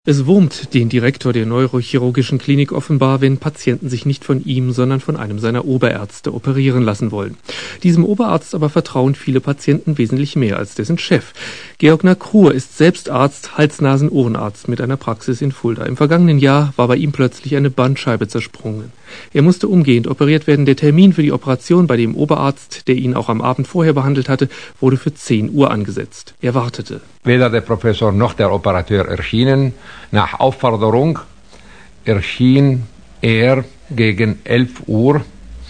Es wurmt den Direktor der neurochirurgischen Klinik offenbar, wenn Patienten sich nicht von ihm, sondern von einem seiner Oberärzte operieren lassen wollen. Diesem Oberarzt aber vertrauen viele Patienten wesentlich mehr als dessen Chef. Georg Nakruhr ist selbst Arzt, Hals-Nasen-Ohrenarzt mit einer Praxis in Fulda. Im vergangenen Jahr war bei ihm plötzlich eine Bandscheibe zersprungen. Er musste umgehend operiert werden. Der Termin für die Operation bei dem Oberarzt, der ihn auch am Abend vorher behandelt hatte, wurde für 10 Uhr angesetzt. Er wartete. Weder der Professor noch der Operateur erschienen. Nach Aufforderung erschien er gegen 11 Uhr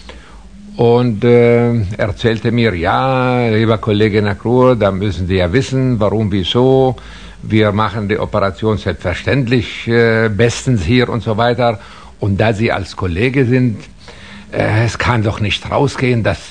und erzählte mir, ja, lieber Kollege Nakruhr, da müssen Sie ja wissen, warum, wieso. Wir machen die Operation selbstverständlich bestens hier und so weiter. Und da Sie als Kollege sind, es kann doch nicht rausgehen, dass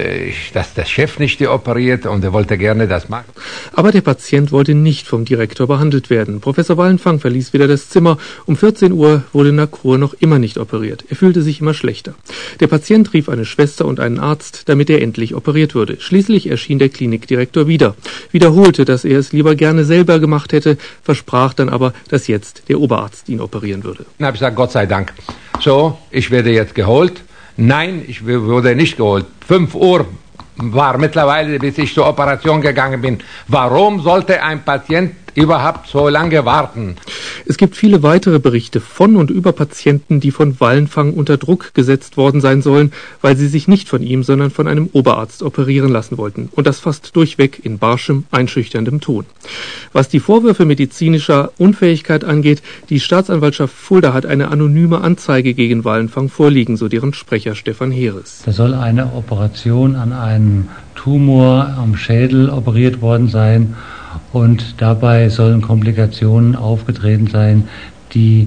der Chef nicht operiert und er wollte gerne das machen. Aber der Patient wollte nicht vom Direktor behandelt werden. Professor Wallenfang verließ wieder das Zimmer. Um 14 Uhr wurde Nakruhr noch immer nicht operiert. Er fühlte sich immer schlechter. Der Patient rief eine Schwester und einen Arzt, damit er endlich operiert würde. Schließlich erschien der Klinikdirektor wieder, wiederholte, dass er es lieber gerne selber gemacht hätte, versprach dann aber, dass jetzt der Oberarzt ihn operieren würde. Dann habe ich gesagt, Gott sei Dank. So, ich werde jetzt geholt. Nein, ich wurde nicht geholt. 5 Uhr war mittlerweile, bis ich zur Operation gegangen bin. Warum sollte ein Patient überhaupt so lange warten? Es gibt viele weitere Berichte von und über Patienten, die von Wallenfang unter Druck gesetzt worden sein sollen, weil sie sich nicht von ihm, sondern von einem Oberarzt operieren lassen wollten. Und das fast durchweg in barschem, einschüchterndem Ton. Was die Vorwürfe medizinischer Unfähigkeit angeht, die Staatsanwaltschaft Fulda hat eine anonyme Anzeige gegen Wallenfang vorliegen, so deren Sprecher Stefan Heeres. Da soll eine Operation an einem Tumor am Schädel operiert worden sein. Und dabei sollen Komplikationen aufgetreten sein, die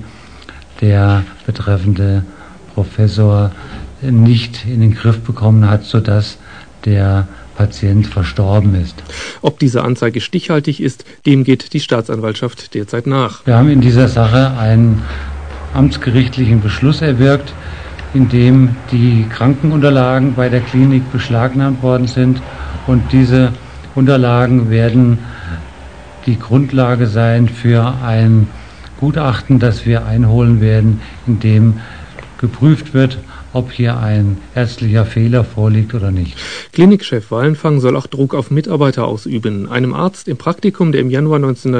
der betreffende Professor nicht in den Griff bekommen hat, sodass der Patient verstorben ist. Ob diese Anzeige stichhaltig ist, dem geht die Staatsanwaltschaft derzeit nach. Wir haben in dieser Sache einen amtsgerichtlichen Beschluss erwirkt, in dem die Krankenunterlagen bei der Klinik beschlagnahmt worden sind, und diese Unterlagen werden die Grundlage sein für ein Gutachten, das wir einholen werden, in dem geprüft wird, ob hier ein ärztlicher Fehler vorliegt oder nicht. Klinikchef Wallenfang soll auch Druck auf Mitarbeiter ausüben. Einem Arzt im Praktikum, der im Januar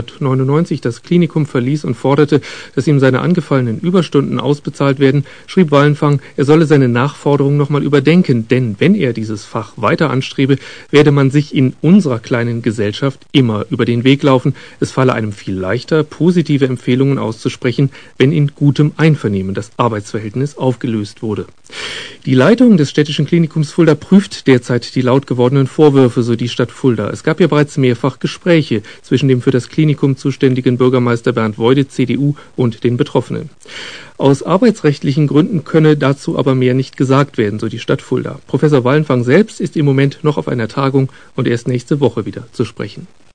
1999 das Klinikum verließ und forderte, dass ihm seine angefallenen Überstunden ausbezahlt werden, schrieb Wallenfang, er solle seine Nachforderung nochmal überdenken, denn wenn er dieses Fach weiter anstrebe, werde man sich in unserer kleinen Gesellschaft immer über den Weg laufen. Es falle einem viel leichter, positive Empfehlungen auszusprechen, wenn in gutem Einvernehmen das Arbeitsverhältnis aufgelöst wurde. Die Leitung des städtischen Klinikums Fulda prüft derzeit die laut gewordenen Vorwürfe, so die Stadt Fulda. Es gab ja bereits mehrfach Gespräche zwischen dem für das Klinikum zuständigen Bürgermeister Bernd Woide, CDU, und den Betroffenen. Aus arbeitsrechtlichen Gründen könne dazu aber mehr nicht gesagt werden, so die Stadt Fulda. Professor Wallenfang selbst ist im Moment noch auf einer Tagung und erst nächste Woche wieder zu sprechen.